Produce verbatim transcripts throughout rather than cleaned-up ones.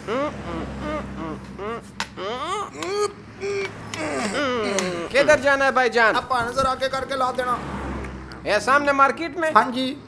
किधर जाना है भाईजान? आप नजर आके करके ला देना। ये सामने मार्केट में? हाँ जी।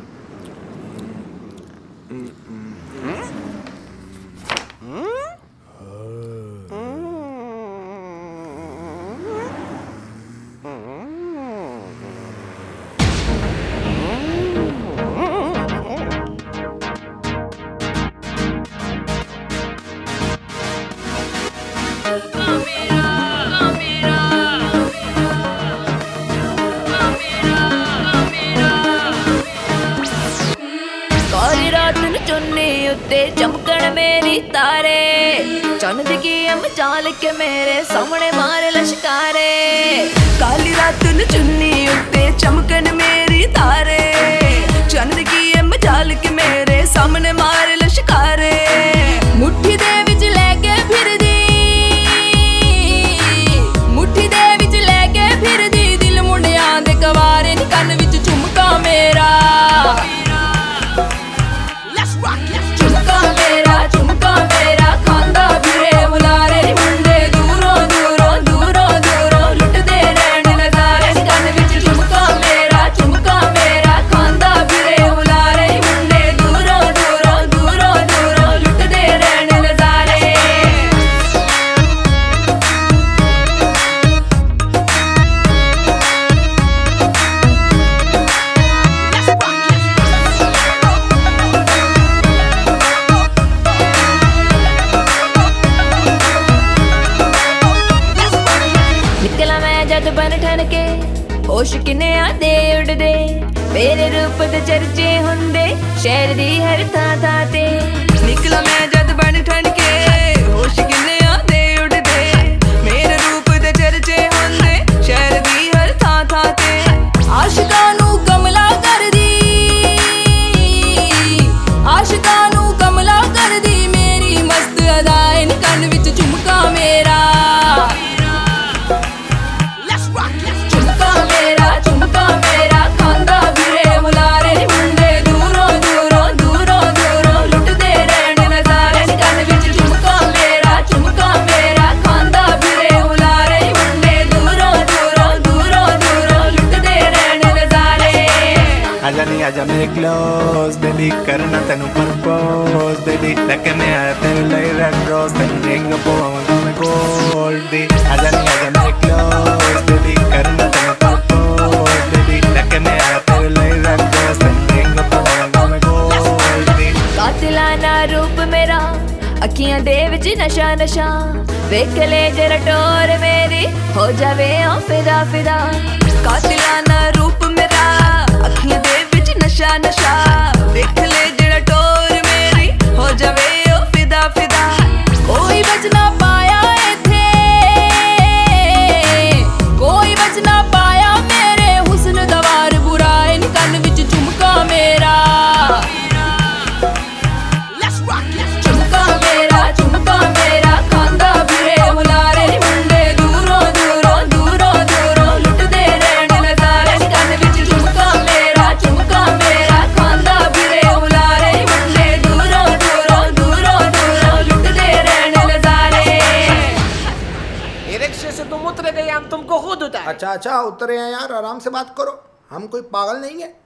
चुन्नी उत्ते चमकण मेरी तारे, चंद की अम चाल के मेरे सामने मारे लश्कारे। काली रात न चुन्नी उत्ते चमकण मेरी तारे, चंद की अम चाल के मेरे सामने मारे लश्कारे। मुट्ठी दे विच लेके फिरदी, मुट्ठी दे विच लेके फिरदी, दिल मुंडियां दे कवारे नी कन विच झुमका मेरा। जद बन ठन के होश किने आदे उड़दे, मेरे रूप दे चर्चे हुंदे शहर दी हर थां थां ते। निकला मैं जद बन ठन के होश किने आदे उड़दे, मेरे रूप दे चर्चे हुंदे शहर दी हर थां थां ते। आशिकां नू कमला कर दी, आशिकां नू कमला कर दी, मेरी मस्त अदाएं कन विच झुमका मेरा। आजा नहीं आजा मेरे क्लोज बेबी, करना तेनू प्रपोज बेबी, लेके मैं आया तेरे लिए रेड रोज, तेनू रिंग पाऊंगा मैं गोल्ड दी। आजा नहीं आजा मेरे क्लोज बेबी, करना तेनू प्रपोज बेबी, लेके मैं आया तेरे लिए रेड रोज, तेनू रिंग पाऊंगा मैं गोल्ड दी। कातिलाना रूप मेरा अखियां दे विच नशा नशा, वेख ले जरा टोर मेरी हो जावे ओ फिदा फिदा। कातिलाना रूप मेरा अखियां दे विच नशा नशा, वेख ले जरा टोर मेरी हो जावे ओ फिदा फिदा। कोई बच ना पाया इथे, कोई बच ना पाया मेरे हुस्न दवार बुराए नी कन विच झुमका मेरा। से तुम उतरे गए, हम तुमको खुद उतारे। अच्छा अच्छा उतरे हैं यार, आराम से बात करो, हम कोई पागल नहीं है।